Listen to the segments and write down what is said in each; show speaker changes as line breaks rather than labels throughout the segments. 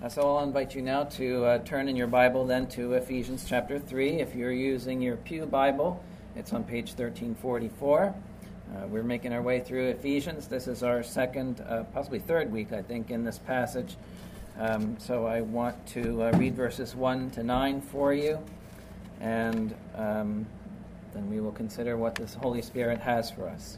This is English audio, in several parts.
So I'll invite you now to turn in your Bible then to Ephesians chapter 3. If you're using your Pew Bible, it's on page 1344. We're making our way through Ephesians. This is our second, possibly third week, I think, in this passage. So I want to read verses 1 to 9 for you, and then we will consider what this Holy Spirit has for us.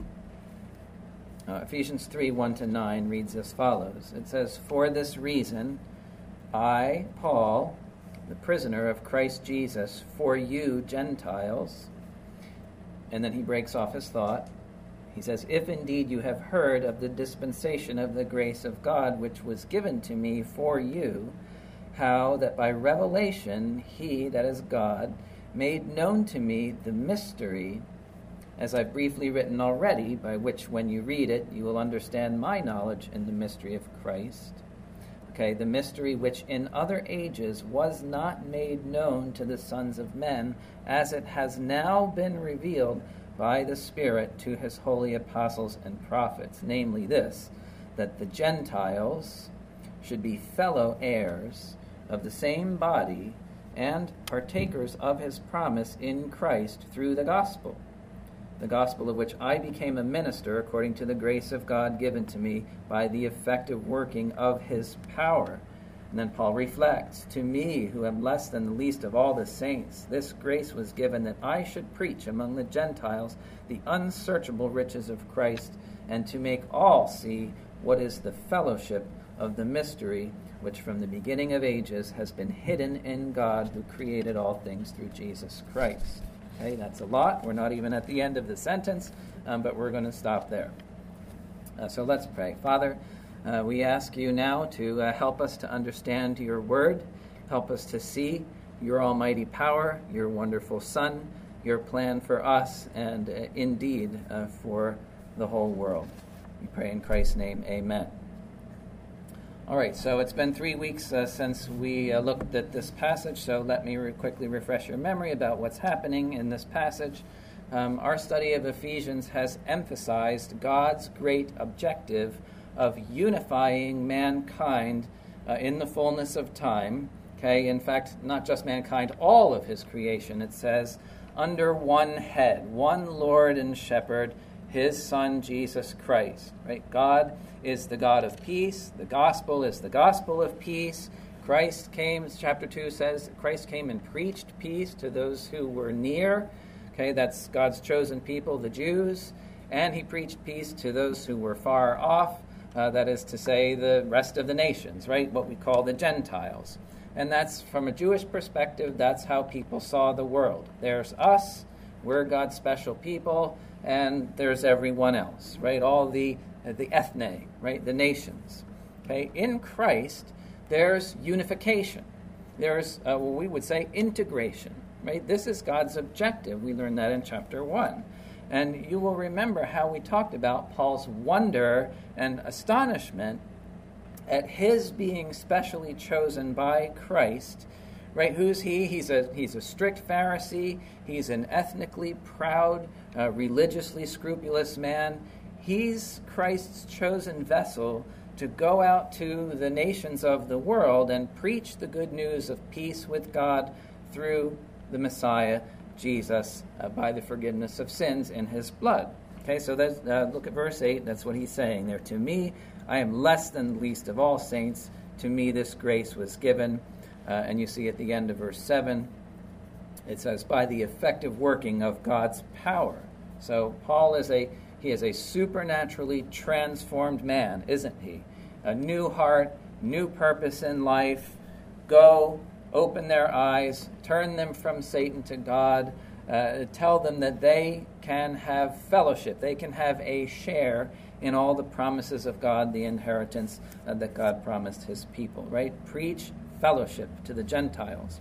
Ephesians 3, 1 to 9 reads as follows. It says, "For this reason, I, Paul, the prisoner of Christ Jesus, for you Gentiles," and then he breaks off his thought. He says, "If indeed you have heard of the dispensation of the grace of God, which was given to me for you, how that by revelation he, that is God, made known to me the mystery, as I've briefly written already, by which when you read it, you will understand my knowledge in the mystery of Christ." Okay, the mystery which in other ages was not made known to the sons of men, as it has now been revealed by the Spirit to his holy apostles and prophets, namely this, that the Gentiles should be fellow heirs of the same body and partakers of his promise in Christ through the gospel of which I became a minister according to the grace of God given to me by the effective working of his power. And then Paul reflects, "To me, who am less than the least of all the saints, this grace was given that I should preach among the Gentiles the unsearchable riches of Christ, and to make all see what is the fellowship of the mystery, which from the beginning of ages has been hidden in God who created all things through Jesus Christ." Okay, that's a lot. We're not even at the end of the sentence, but we're going to stop there. So let's pray. Father, we ask you now to help us to understand your word. Help us to see your almighty power, your wonderful Son, your plan for us, and indeed for the whole world. We pray in Christ's name, amen. All right, so it's been 3 weeks since we looked at this passage, so let me quickly refresh your memory about what's happening in this passage. Our study of Ephesians has emphasized God's great objective of unifying mankind in the fullness of time. Okay, in fact, not just mankind, all of his creation, it says, under one head, one Lord and Shepherd, his Son, Jesus Christ. Right? God is the God of peace. The gospel is the gospel of peace. Christ came, as chapter 2 says, Christ came and preached peace to those who were near. Okay, that's God's chosen people, the Jews. And he preached peace to those who were far off, that is to say, the rest of the nations, right? What we call the Gentiles. And that's, from a Jewish perspective, that's how people saw the world. There's us, we're God's special people, and there's everyone else, right? All the ethne, right? The nations. Okay? In Christ, there's unification. There's, what we would say, integration, right? This is God's objective. We learned that in chapter 1. And you will remember how we talked about Paul's wonder and astonishment at his being specially chosen by Christ. Right? Who's he? He's a strict Pharisee. He's an ethnically proud, religiously scrupulous man. He's Christ's chosen vessel to go out to the nations of the world and preach the good news of peace with God through the Messiah, Jesus, by the forgiveness of sins in his blood. Okay, so look at verse 8. That's what he's saying there. "To me, I am less than the least of all saints. To me this grace was given." And you see at the end of verse 7, it says, "by the effective working of God's power." So Paul is a supernaturally transformed man, isn't he? A new heart, new purpose in life. Go, open their eyes, turn them from Satan to God, tell them that they can have fellowship, they can have a share in all the promises of God, the inheritance that God promised his people, right? Preach fellowship to the Gentiles.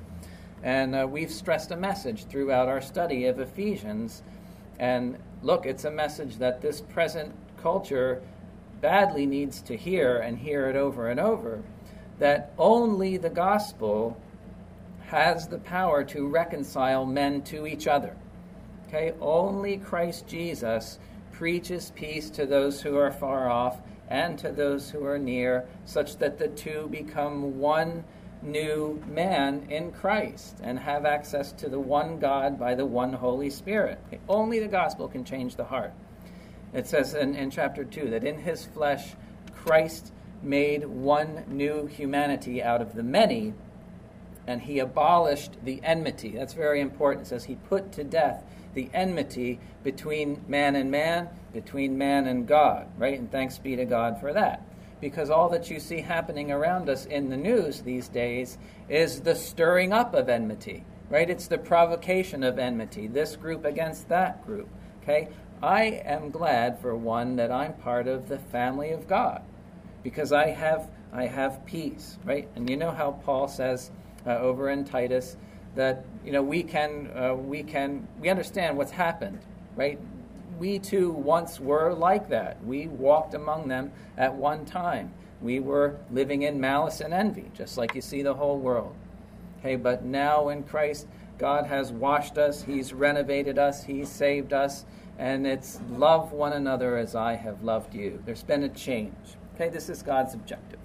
And we've stressed a message throughout our study of Ephesians. And look, it's a message that this present culture badly needs to hear, and hear it over and over, that only the gospel has the power to reconcile men to each other. Okay? Only Christ Jesus preaches peace to those who are far off and to those who are near, such that the two become one new man in Christ and have access to the one God by the one Holy Spirit. Only the gospel can change the heart. It says in chapter 2 that in his flesh, Christ made one new humanity out of the many, and he abolished the enmity. That's very important. It says he put to death the enmity between man and man, between man and God, right? And thanks be to God for that. Because all that you see happening around us in the news these days is the stirring up of enmity, right? It's the provocation of enmity, this group against that group, okay? I am glad, for one, that I'm part of the family of God, because I have peace, right? And you know how Paul says over in Titus that we understand what's happened, right? We too once were like that. We walked among them at one time. We were living in malice and envy, just like you see the whole world. Okay, but now in Christ, God has washed us, he's renovated us, he's saved us, and it's love one another as I have loved you. There's been a change. Okay, this is God's objective.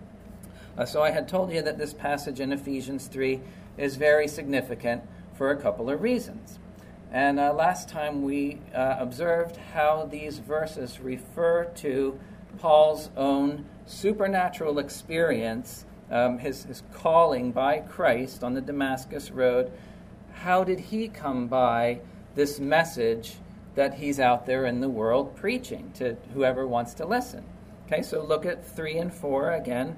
So I had told you that this passage in Ephesians 3 is very significant for a couple of reasons. And last time we observed how these verses refer to Paul's own supernatural experience, his calling by Christ on the Damascus Road. How did he come by this message that he's out there in the world preaching to whoever wants to listen? Okay, so look at 3 and 4 again.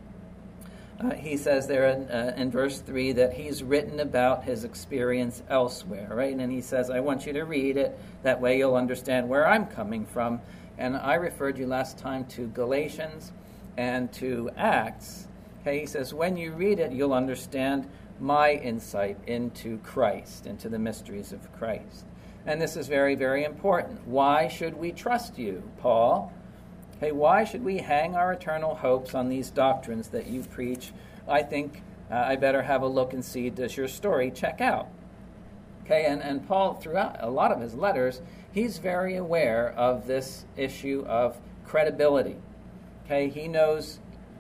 He says there in verse 3 that he's written about his experience elsewhere, right? And he says, I want you to read it. That way you'll understand where I'm coming from. And I referred you last time to Galatians and to Acts. Okay, he says, when you read it, you'll understand my insight into Christ, into the mysteries of Christ. And this is very, very important. Why should we trust you, Paul? Hey, why should we hang our eternal hopes on these doctrines that you preach? I think I better have a look and see, does your story check out? Okay, and Paul, throughout a lot of his letters, he's very aware of this issue of credibility. Okay, he knows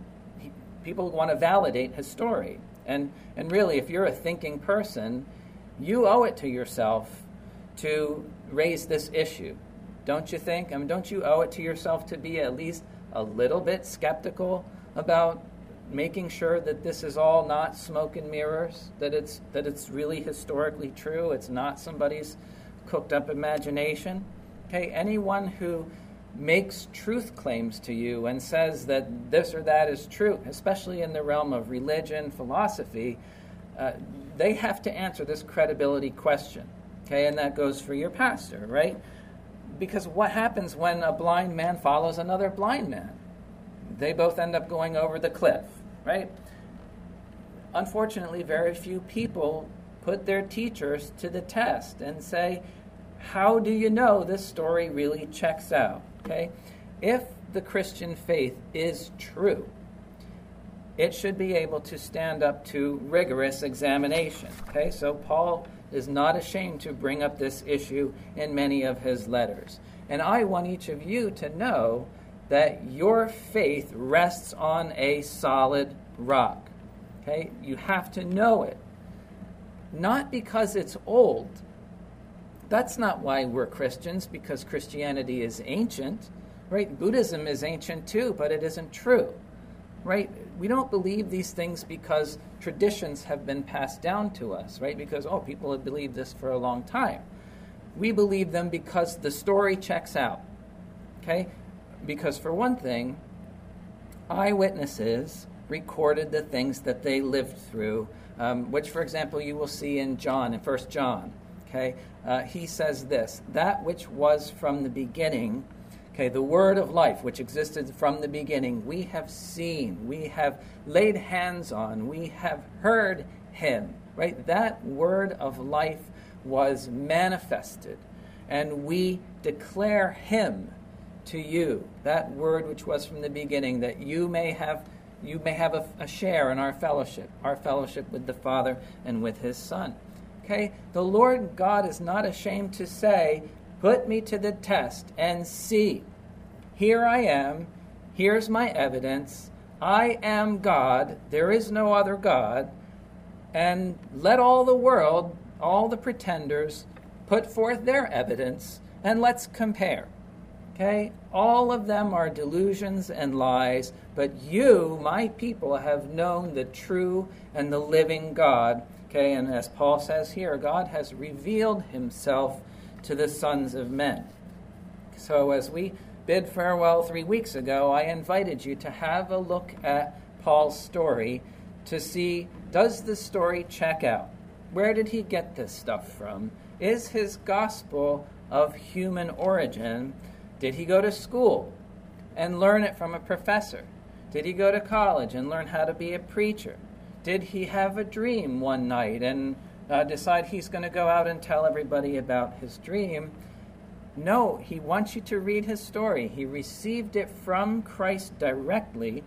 people want to validate his story. And really, if you're a thinking person, you owe it to yourself to raise this issue. Don't you think? I mean, don't you owe it to yourself to be at least a little bit skeptical about making sure that this is all not smoke and mirrors, that it's really historically true, it's not somebody's cooked up imagination? Okay, anyone who makes truth claims to you and says that this or that is true, especially in the realm of religion, philosophy, they have to answer this credibility question. Okay, and that goes for your pastor, right? Because what happens when a blind man follows another blind man? They both end up going over the cliff, right? Unfortunately, very few people put their teachers to the test and say, how do you know this story really checks out? Okay? If the Christian faith is true, it should be able to stand up to rigorous examination. Okay? So Paul is not ashamed to bring up this issue in many of his letters. And I want each of you to know that your faith rests on a solid rock. Okay? You have to know it. Not because it's old. That's not why we're Christians, because Christianity is ancient. Right? Buddhism is ancient too, but it isn't true. Right? We don't believe these things because traditions have been passed down to us, right? Because, people have believed this for a long time. We believe them because the story checks out, okay? Because, for one thing, eyewitnesses recorded the things that they lived through, which, for example, you will see in 1 John, okay? He says this, that which was from the beginning, okay, the word of life, which existed from the beginning, we have seen, we have laid hands on, we have heard him, right? That word of life was manifested, and we declare him to you, that word which was from the beginning, that you may have a share in our fellowship with the Father and with his Son. Okay? The Lord God is not ashamed to say, put me to the test and see. Here I am. Here's my evidence. I am God. There is no other God. And let all the world, all the pretenders, put forth their evidence, and let's compare. Okay? All of them are delusions and lies, but you, my people, have known the true and the living God. Okay? And as Paul says here, God has revealed himself to the sons of men. So as we bid farewell 3 weeks ago, I invited you to have a look at Paul's story to see, does the story check out? Where did he get this stuff from? Is his gospel of human origin? Did he go to school and learn it from a professor? Did he go to college and learn how to be a preacher? Did he have a dream one night and decide he's going to go out and tell everybody about his dream? No, he wants you to read his story. He received it from Christ directly,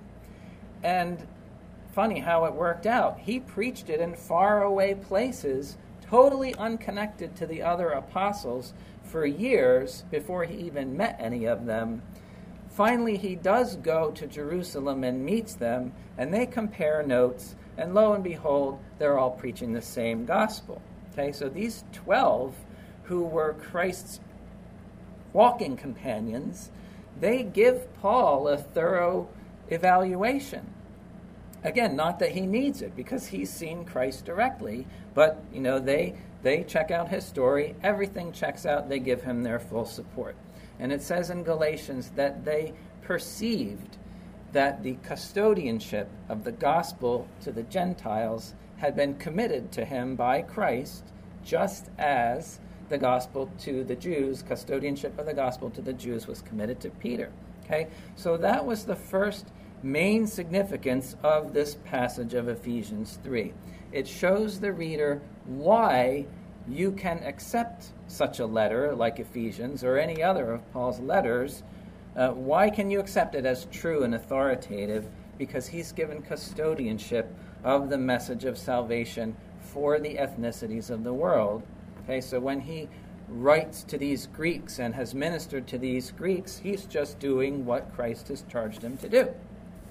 and funny how it worked out. He preached it in faraway places, totally unconnected to the other apostles, for years before he even met any of them. Finally, he does go to Jerusalem and meets them, and they compare notes, and lo and behold, they're all preaching the same gospel. Okay, so these 12 who were Christ's walking companions, they give Paul a thorough evaluation. Again, not that he needs it, because he's seen Christ directly, but they check out his story, everything checks out, they give him their full support. And it says in Galatians that they perceived that the custodianship of the gospel to the Gentiles had been committed to him by Christ, just as the gospel to the Jews, custodianship of the gospel to the Jews was committed to Peter. Okay? So that was the first main significance of this passage of Ephesians 3. It shows the reader why you can accept such a letter like Ephesians or any other of Paul's letters. Why can you accept it as true and authoritative? Because he's given custodianship of the message of salvation for the ethnicities of the world. Okay, so when he writes to these Greeks and has ministered to these Greeks, he's just doing what Christ has charged him to do.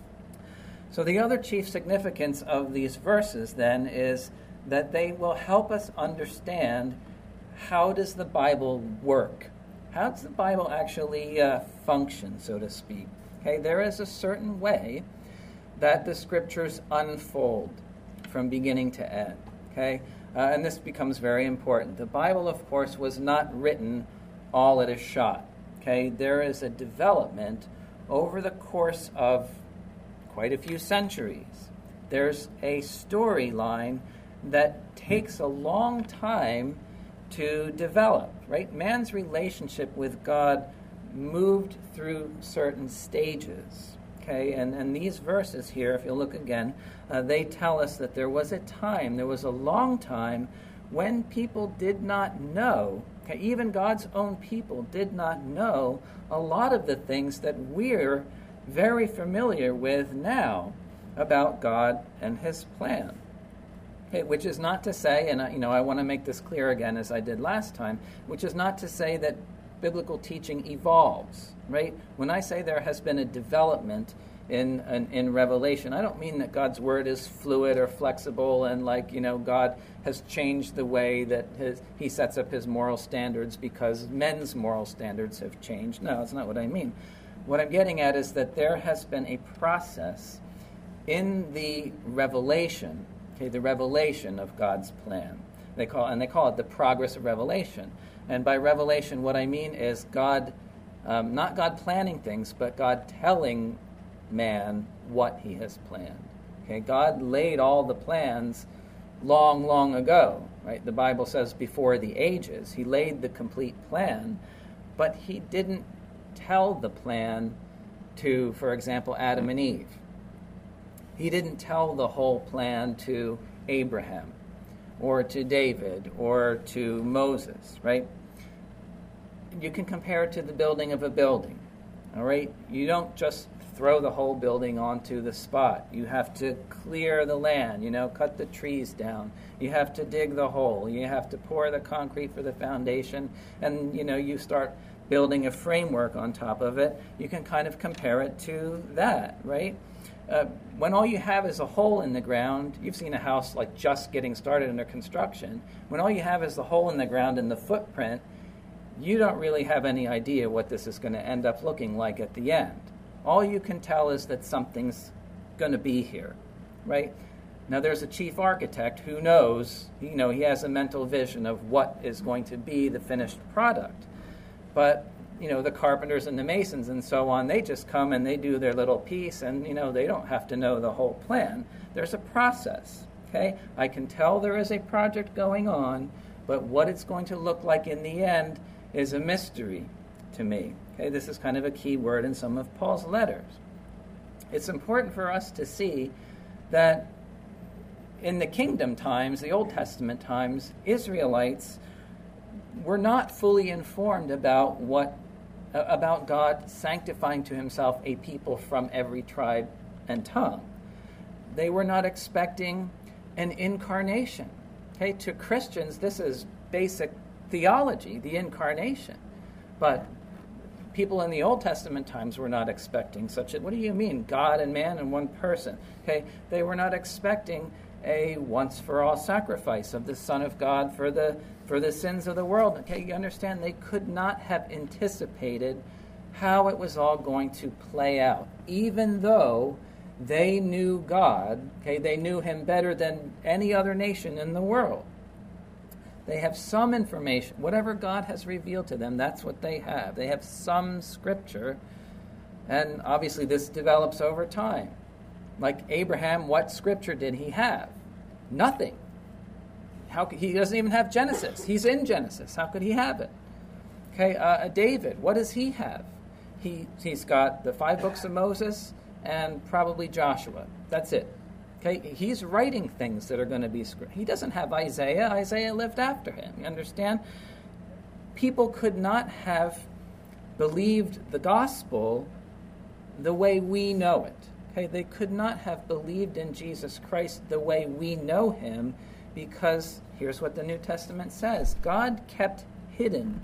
So the other chief significance of these verses, then, is that they will help us understand, how does the Bible work? How does the Bible actually function, so to speak? Okay, there is a certain way that the Scriptures unfold from beginning to end. Okay, and this becomes very important. The Bible, of course, was not written all at a shot. Okay, there is a development over the course of quite a few centuries. There's a storyline that takes a long time to develop, right? Man's relationship with God moved through certain stages, okay? And these verses here, if you look again, they tell us that there was a long time when people did not know, okay, even God's own people did not know a lot of the things that we're very familiar with now about God and his plan. Okay, which is not to say, and I want to make this clear again as I did last time, which is not to say that biblical teaching evolves, right? When I say there has been a development in Revelation, I don't mean that God's word is fluid or flexible and God has changed the way that he sets up his moral standards because men's moral standards have changed. No, that's not what I mean. What I'm getting at is that there has been a process in the revelation, okay, the revelation of God's plan. They call it the progress of revelation. And by revelation, what I mean is God, not God planning things, but God telling man what he has planned. Okay, God laid all the plans long, long ago, right? The Bible says before the ages. He laid the complete plan, but he didn't tell the plan to, for example, Adam and Eve. He didn't tell the whole plan to Abraham or to David or to Moses, right? You can compare it to the building of a building, all right? You don't just throw the whole building onto the spot. You have to clear the land, cut the trees down. You have to dig the hole. You have to pour the concrete for the foundation. And, you start building a framework on top of it, you can kind of compare it to that, right? When all you have is a hole in the ground, you've seen a house like just getting started under construction. When all you have is the hole in the ground and the footprint, you don't really have any idea what this is going to end up looking like at the end. All you can tell is that something's going to be here, right? Now there's a chief architect who knows, he has a mental vision of what is going to be the finished product. But, the carpenters and the masons and so on, they just come and they do their little piece and, they don't have to know the whole plan. There's a process, okay? I can tell there is a project going on, but what it's going to look like in the end is a mystery to me. Okay, this is kind of a key word in some of Paul's letters. It's important for us to see that in the kingdom times, the Old Testament times, Israelites were not fully informed about God sanctifying to himself a people from every tribe and tongue. They were not expecting an incarnation. Okay, to Christians, this is basic theology, the incarnation. But people in the Old Testament times were not expecting such a, what do you mean, God and man in one person? Okay, they were not expecting a once-for-all sacrifice of the Son of God for the sins of the world. Okay, you understand, they could not have anticipated how it was all going to play out, even though they knew God. Okay, they knew him better than any other nation in the world. They have some information. Whatever God has revealed to them, that's what they have. They have some scripture, and obviously this develops over time. Like Abraham, what scripture did he have? Nothing. He doesn't even have Genesis. He's in Genesis. How could he have it? Okay, David, what does he have? He's got the 5 books of Moses and probably Joshua. That's it. Okay, he's writing things that are going to be scripted. He doesn't have Isaiah. Isaiah lived after him. You understand? People could not have believed the gospel the way we know it. Okay, they could not have believed in Jesus Christ the way we know him, because here's what the New Testament says: God kept hidden,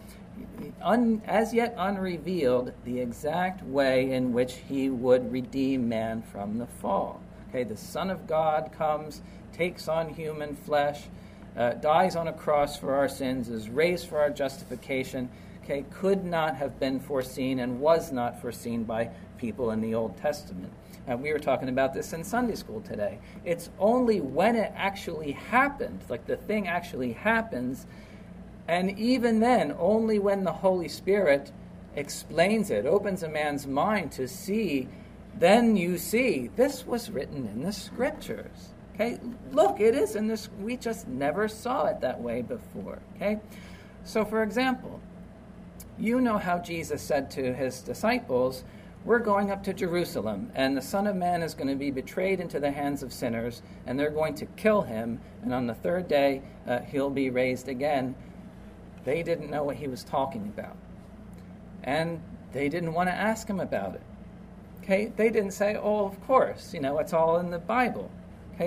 as yet unrevealed, the exact way in which he would redeem man from the fall. Okay, the Son of God comes, takes on human flesh, dies on a cross for our sins, is raised for our justification. Okay, could not have been foreseen and was not foreseen by people in the Old Testament. We were talking about this in Sunday school today. It's only when it actually happened, like the thing actually happens, and even then, only when the Holy Spirit explains it, opens a man's mind to see, then you see, this was written in the Scriptures. Okay, look, it is in this. We just never saw it that way before. Okay, so for example, you know how Jesus said to his disciples, we're going up to Jerusalem, and the Son of Man is going to be betrayed into the hands of sinners, and they're going to kill him, and on the 3rd day, he'll be raised again. They didn't know what he was talking about, and they didn't want to ask him about it. Okay, they didn't say, oh, of course, it's all in the Bible. Okay,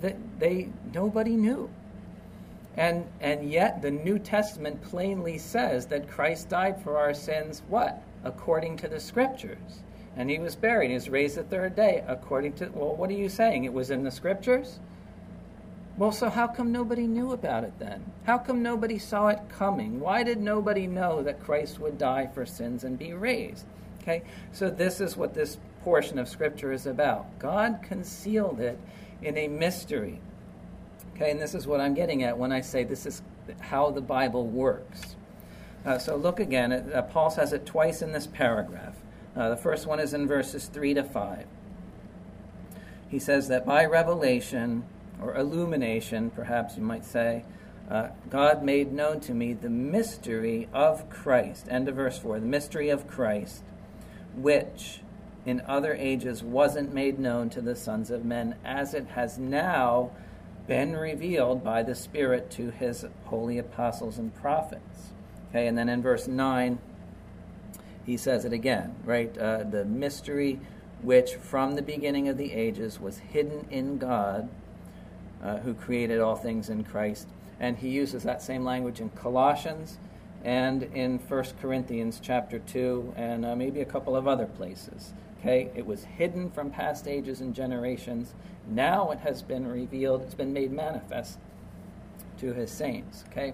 nobody knew. And yet the New Testament plainly says that Christ died for our sins, what? According to the Scriptures. And he was buried. He was raised the 3rd day according to, well, what are you saying? It was in the Scriptures? Well, so how come nobody knew about it then? How come nobody saw it coming? Why did nobody know that Christ would die for sins and be raised? Okay, so this is what this portion of Scripture is about. God concealed it in a mystery. Okay, and this is what I'm getting at when I say this is how the Bible works. So look again. Paul says it twice in this paragraph. The first one is in verses 3 to 5. He says that by revelation, or illumination, perhaps you might say, God made known to me the mystery of Christ. End of verse 4. The mystery of Christ, which in other ages wasn't made known to the sons of men, as it has now been revealed by the Spirit to his holy apostles and prophets. Okay, and then in verse 9, he says it again, right? The mystery which from the beginning of the ages was hidden in God, who created all things in Christ. And he uses that same language in Colossians, and in 1 Corinthians chapter 2, and maybe a couple of other places. Okay, it was hidden from past ages and generations. Now it has been revealed, it's been made manifest to his saints. Okay,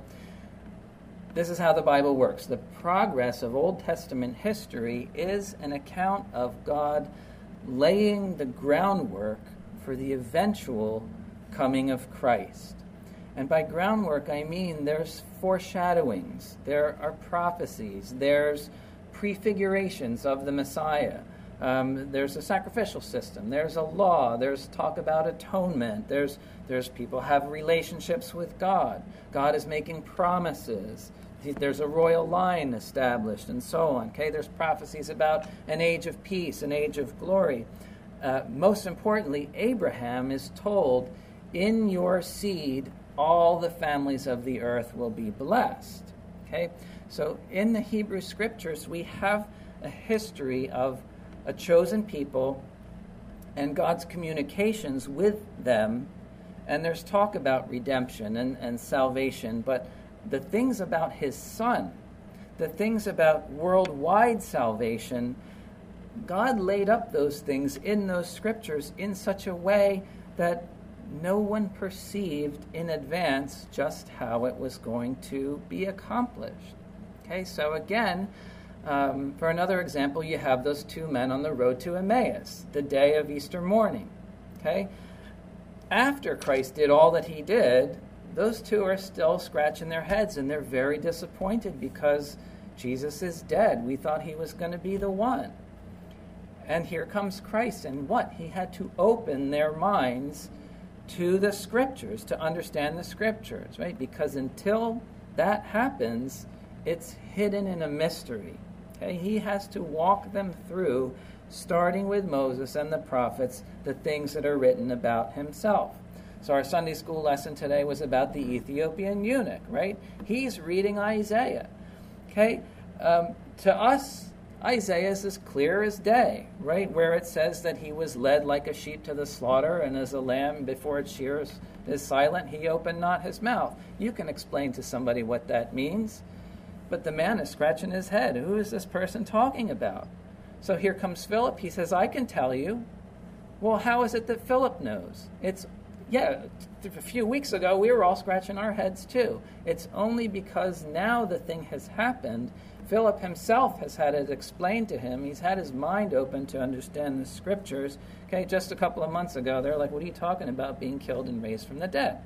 this is how the Bible works. The progress of Old Testament history is an account of God laying the groundwork for the eventual coming of Christ. And by groundwork, I mean there's foreshadowings, there are prophecies, there's prefigurations of the Messiah. There's a sacrificial system, there's a law, there's talk about atonement, there's people have relationships with God. God is making promises. There's a royal line established and so on. Okay, there's prophecies about an age of peace, an age of glory. Most importantly, Abraham is told, in your seed all the families of the earth will be blessed. Okay, so in the Hebrew Scriptures we have a history of a chosen people and God's communications with them, and there's talk about redemption and salvation, but the things about his Son, the things about worldwide salvation, God laid up those things in those Scriptures in such a way that no one perceived in advance just how it was going to be accomplished. Okay, so again, for another example, you have those two men on the road to Emmaus, the day of Easter morning. Okay, after Christ did all that he did, those two are still scratching their heads, and they're very disappointed because Jesus is dead. We thought he was going to be the one. And here comes Christ, and what? He had to open their minds to the Scriptures, to understand the Scriptures, right? Because until that happens, it's hidden in a mystery. Okay? He has to walk them through, starting with Moses and the prophets, the things that are written about himself. So our Sunday school lesson today was about the Ethiopian eunuch, right? He's reading Isaiah. Okay? To us, Isaiah is as clear as day, right? Where it says that he was led like a sheep to the slaughter, and as a lamb before its shears is silent, he opened not his mouth. You can explain to somebody what that means, but the man is scratching his head. Who is this person talking about? So here comes Philip. He says, I can tell you. Well, how is it that Philip knows? A few weeks ago, we were all scratching our heads too. It's only because now the thing has happened. Philip himself has had it explained to him. He's had his mind open to understand the Scriptures. Okay, just a couple of months ago, they're like, what are you talking about, being killed and raised from the dead?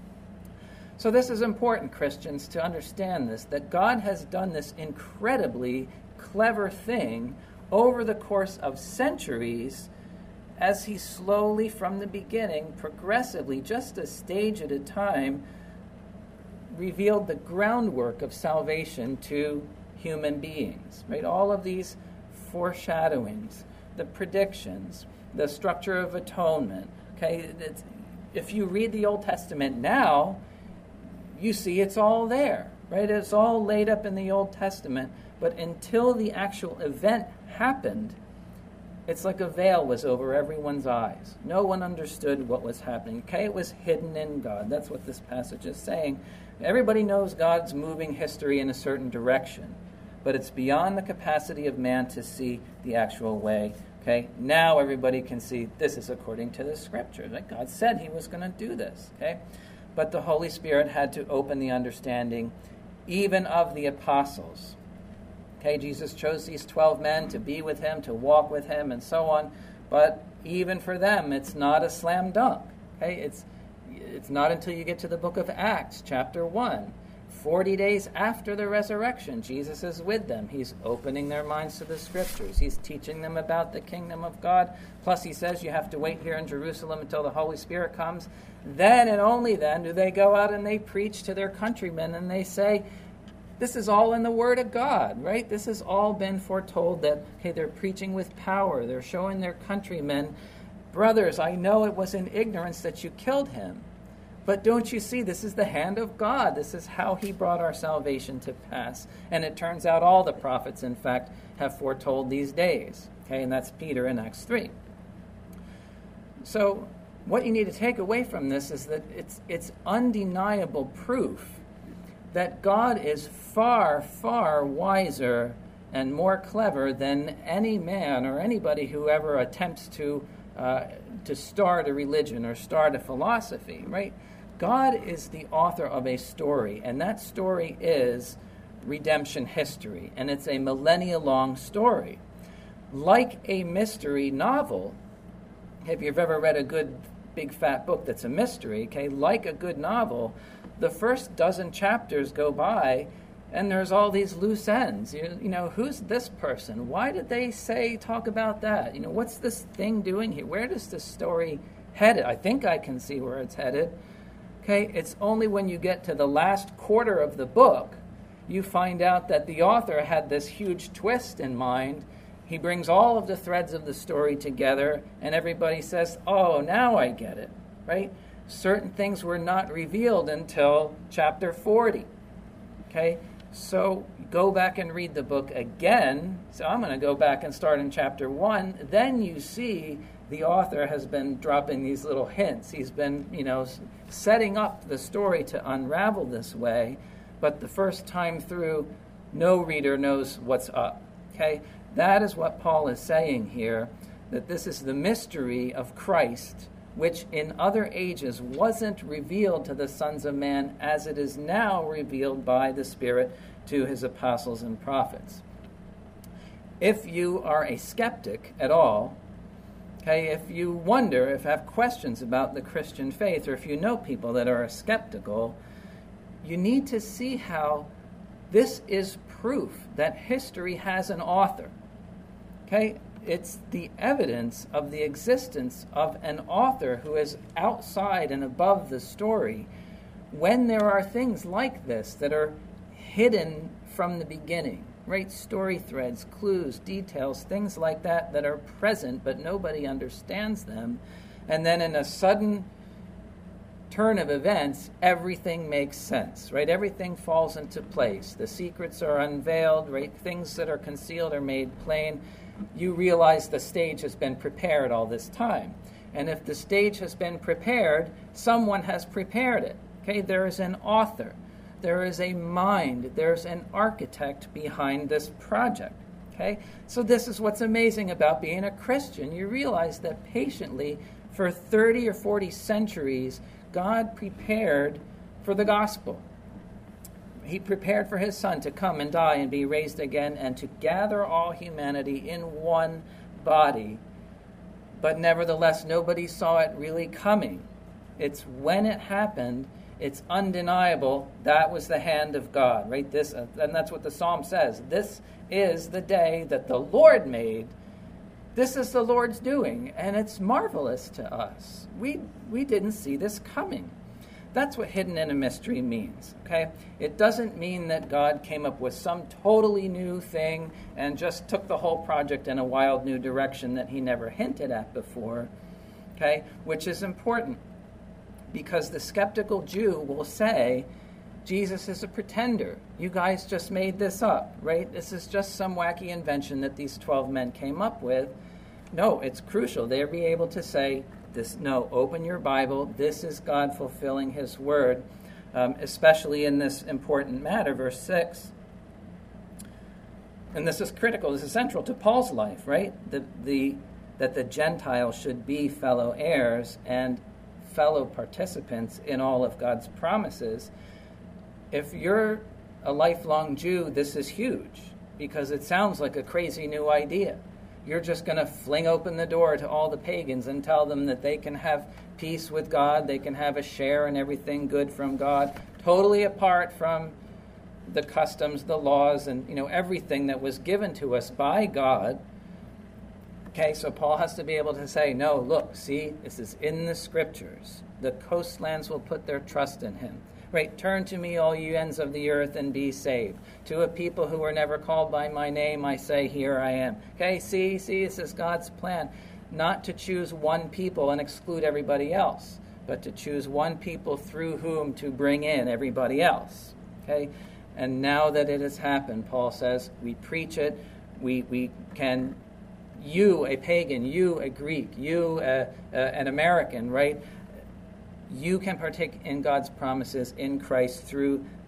So this is important, Christians, to understand this, that God has done this incredibly clever thing over the course of centuries as he slowly, from the beginning, progressively, just a stage at a time, revealed the groundwork of salvation to human beings, right? All of these foreshadowings, the predictions, the structure of atonement. Okay, if you read the Old Testament now, you see it's all there, right? It's all laid up in the Old Testament, but until the actual event happened, it's like a veil was over everyone's eyes. No one understood what was happening. Okay, it was hidden in God. That's what this passage is saying. Everybody knows God's moving history in a certain direction, but it's beyond the capacity of man to see the actual way. Okay, now everybody can see this is according to the Scriptures. Like God said he was going to do this. Okay, but the Holy Spirit had to open the understanding even of the apostles. Okay, Jesus chose these 12 men to be with him, to walk with him, and so on. But even for them, it's not a slam dunk. Okay, it's not until you get to the book of Acts, chapter 1. 40 days after the resurrection, Jesus is with them. He's opening their minds to the Scriptures. He's teaching them about the kingdom of God. Plus, he says you have to wait here in Jerusalem until the Holy Spirit comes. Then and only then do they go out and they preach to their countrymen, and they say, this is all in the Word of God, right? This has all been foretold that, okay, they're preaching with power. They're showing their countrymen, brothers, I know it was in ignorance that you killed him. But don't you see, this is the hand of God. This is how he brought our salvation to pass. And it turns out all the prophets, in fact, have foretold these days. Okay, and that's Peter in Acts 3. So what you need to take away from this is that it's undeniable proof that God is far, far wiser and more clever than any man or anybody who ever attempts to start a religion or start a philosophy, right? God is the author of a story, and that story is redemption history, and it's a millennia-long story. Like a mystery novel, if you've ever read a good big fat book that's a mystery, okay, like a good novel, the first dozen chapters go by and there's all these loose ends. You know, who's this person? Why did they talk about that? You know, what's this thing doing here? Where does this story headed? I think I can see where it's headed. Okay, it's only when you get to the last quarter of the book you find out that the author had this huge twist in mind. He brings all of the threads of the story together, and everybody says, oh, now I get it, right? Certain things were not revealed until chapter 40, okay? So go back and read the book again. So I'm going to go back and start in chapter 1. Then you see the author has been dropping these little hints. He's been, setting up the story to unravel this way. But the first time through, no reader knows what's up, okay? That is what Paul is saying here, that this is the mystery of Christ, which in other ages wasn't revealed to the sons of man as it is now revealed by the Spirit to his apostles and prophets. If you are a skeptic at all, okay, if you wonder, if you have questions about the Christian faith, or if you know people that are skeptical, you need to see how this is proof that history has an author. Okay? It's the evidence of the existence of an author who is outside and above the story when there are things like this that are hidden from the beginning, right? Story threads, clues, details, things like that that are present, but nobody understands them. And then in a sudden turn of events, everything makes sense, right? Everything falls into place. The secrets are unveiled, right? Things that are concealed are made plain. You realize the stage has been prepared all this time. And if the stage has been prepared, someone has prepared it, okay? There is an author. There is a mind. There's an architect behind this project, okay? So this is what's amazing about being a Christian. You realize that patiently for 30 or 40 centuries, God prepared for the gospel. He prepared for his son to come and die and be raised again and to gather all humanity in one body. But nevertheless, nobody saw it really coming. It's when it happened, it's undeniable, that was the hand of God, right? And that's what the psalm says. This is the day that the Lord made. This is the Lord's doing, and it's marvelous to us. We didn't see this coming. That's what hidden in a mystery means, okay? It doesn't mean that God came up with some totally new thing and just took the whole project in a wild new direction that he never hinted at before, okay? Which is important, because the skeptical Jew will say, Jesus is a pretender. You guys just made this up, right? This is just some wacky invention that these 12 men came up with. No, it's crucial. They'll be able to say, open your Bible. This is God fulfilling his word, especially in this important matter, verse 6. And this is critical. This is central to Paul's life, right? That the Gentiles should be fellow heirs and fellow participants in all of God's promises. If you're a lifelong Jew, this is huge, because it sounds like a crazy new idea. You're just going to fling open the door to all the pagans and tell them that they can have peace with God, they can have a share in everything good from God, totally apart from the customs, the laws, and everything that was given to us by God. Okay, so Paul has to be able to say, no, look, see, this is in the scriptures. The coastlands will put their trust in him. Right, turn to me, all you ends of the earth, and be saved. To a people who were never called by my name, I say, here I am. Okay, see, this is God's plan. Not to choose one people and exclude everybody else, but to choose one people through whom to bring in everybody else. Okay, and now that it has happened, Paul says, we preach it, we can, you, a pagan, you, a Greek, you, an American, right? You can partake in God's promises in Christ through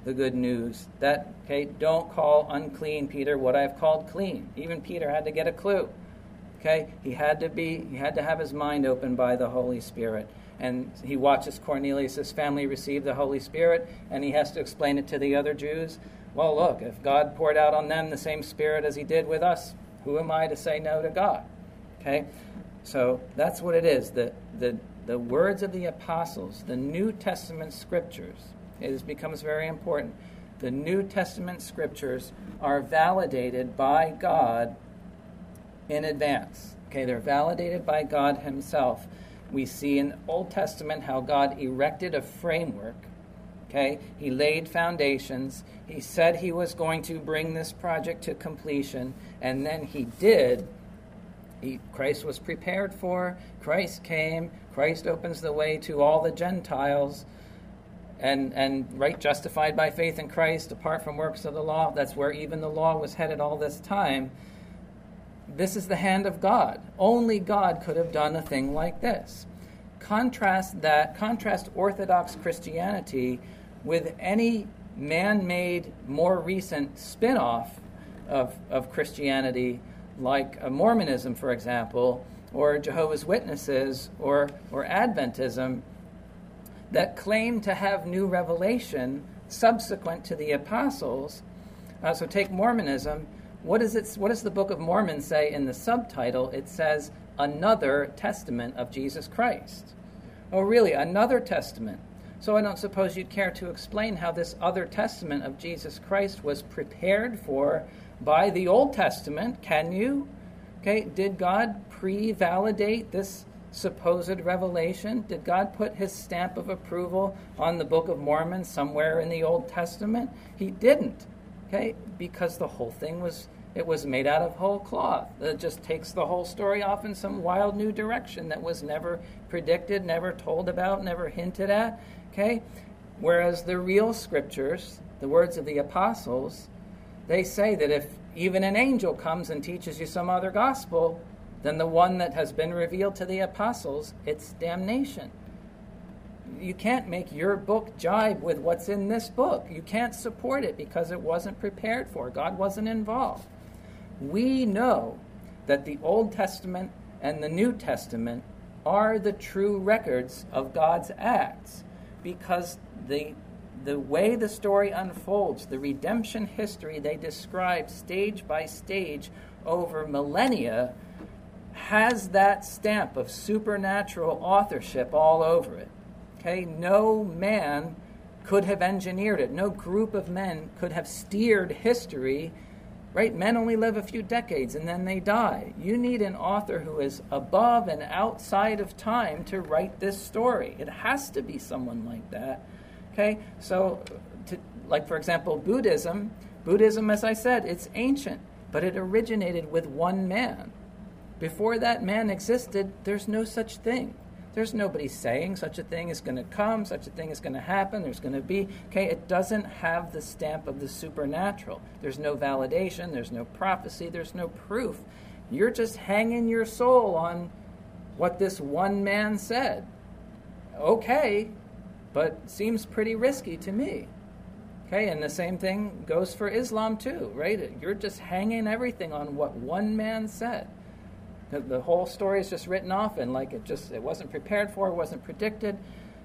the good news. That, okay, don't call unclean, Peter, what I've called clean. Even Peter had to get a clue. Okay, he had to have his mind opened by the Holy Spirit. And he watches Cornelius' family receive the Holy Spirit, and he has to explain it to the other Jews. Well, look, if God poured out on them the same Spirit as he did with us, who am I to say no to God? Okay, so that's what it is. The words of the apostles, the New Testament scriptures, it becomes very important. The New Testament scriptures are validated by God in advance. Okay, they're validated by God himself. We see in the Old Testament how God erected a framework. Okay, he laid foundations. He said he was going to bring this project to completion, and then he did. Christ was prepared for. Christ came. Christ opens the way to all the Gentiles, and right, justified by faith in Christ, apart from works of the law. That's where even the law was headed all this time. This is the hand of God. Only God could have done a thing like this. Contrast Orthodox Christianity with any man-made, more recent spin-off of Christianity, like Mormonism, for example, or Jehovah's Witnesses, or Adventism, that claim to have new revelation subsequent to the apostles. So take Mormonism. What does the Book of Mormon say in the subtitle? It says, another testament of Jesus Christ. Oh, really? Another testament? So I don't suppose you'd care to explain how this other testament of Jesus Christ was prepared for by the Old Testament, can you? Okay, did God pre-validate this supposed revelation? Did God put his stamp of approval on the Book of Mormon somewhere in the Old Testament? He didn't. Okay, because the whole thing was made out of whole cloth. It just takes the whole story off in some wild new direction that was never predicted, never told about, never hinted at. Okay? Whereas the real scriptures, the words of the apostles, they say that if even an angel comes and teaches you some other gospel than the one that has been revealed to the apostles, it's damnation. You can't make your book jibe with what's in this book. You can't support it because it wasn't prepared for. God wasn't involved. We know that the Old Testament and the New Testament are the true records of God's acts, because the way the story unfolds, the redemption history they describe stage by stage over millennia, has that stamp of supernatural authorship all over it. Okay, no man could have engineered it. No group of men could have steered history. Right? Men only live a few decades and then they die. You need an author who is above and outside of time to write this story. It has to be someone like that. Okay? So, like for example, Buddhism, as I said, it's ancient, but it originated with one man. Before that man existed, there's no such thing. There's nobody saying such a thing is going to come, such a thing is going to happen, there's going to be. Okay, it doesn't have the stamp of the supernatural. There's no validation, there's no prophecy, there's no proof. You're just hanging your soul on what this one man said. Okay, but seems pretty risky to me. Okay, and the same thing goes for Islam too, right? You're just hanging everything on what one man said. The whole story is just written off, and like it wasn't prepared for, it wasn't predicted.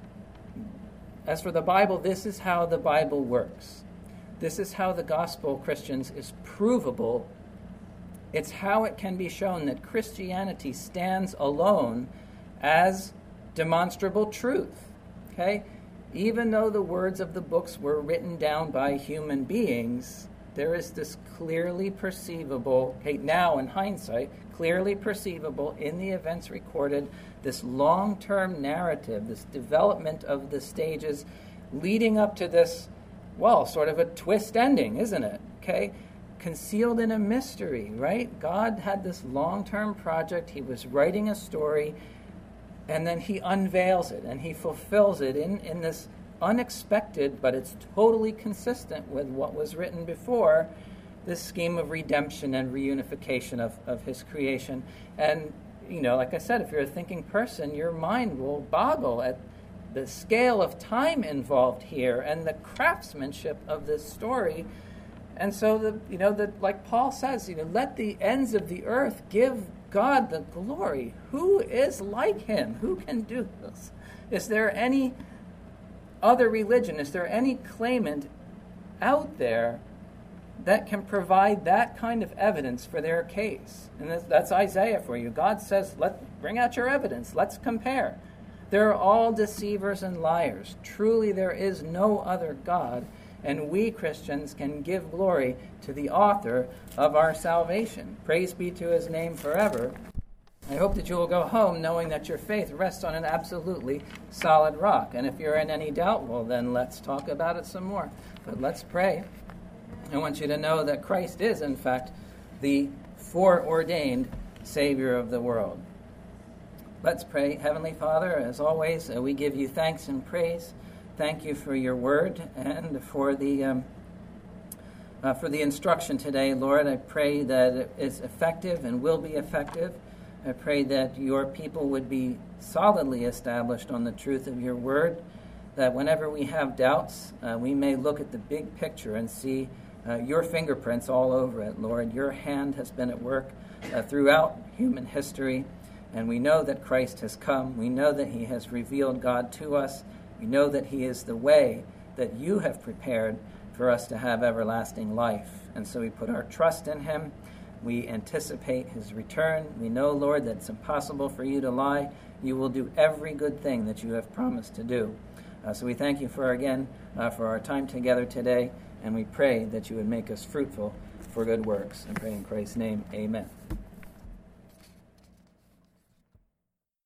As for the Bible, this is how the Bible works. This is how the gospel, Christians, is provable. It's how it can be shown that Christianity stands alone as demonstrable truth. Okay? Even though the words of the books were written down by human beings, there is this clearly perceivable, okay, now in hindsight, clearly perceivable in the events recorded, this long-term narrative, this development of the stages leading up to this, well, sort of a twist ending, isn't it? Okay? Concealed in a mystery, right? God had this long-term project. He was writing a story, and then he unveils it, and he fulfills it in this unexpected, but it's totally consistent with what was written before, this scheme of redemption and reunification of his creation. And, like I said, if you're a thinking person, your mind will boggle at the scale of time involved here and the craftsmanship of this story. And so, like Paul says, let the ends of the earth give God the glory. Who is like him? Who can do this? Is there any other religion? Is there any claimant out there that can provide that kind of evidence for their case? And that's Isaiah for you. God says, bring out your evidence. Let's compare. They're all deceivers and liars. Truly there is no other God, and we Christians can give glory to the author of our salvation. Praise be to his name forever. I hope that you will go home knowing that your faith rests on an absolutely solid rock. And if you're in any doubt, well, then let's talk about it some more. But let's pray. I want you to know that Christ is, in fact, the foreordained Savior of the world. Let's pray. Heavenly Father, as always, we give you thanks and praise. Thank you for your word and for the instruction today, Lord. I pray that it is effective and will be effective. I pray that your people would be solidly established on the truth of your word, that whenever we have doubts, we may look at the big picture and see your fingerprints all over it, Lord. Your hand has been at work throughout human history. And we know that Christ has come. We know that he has revealed God to us. We know that he is the way that you have prepared for us to have everlasting life. And so we put our trust in him. We anticipate his return. We know, Lord, that it's impossible for you to lie. You will do every good thing that you have promised to do. So we thank you for our time together today. And we pray that you would make us fruitful for good works. And pray in Christ's name, amen.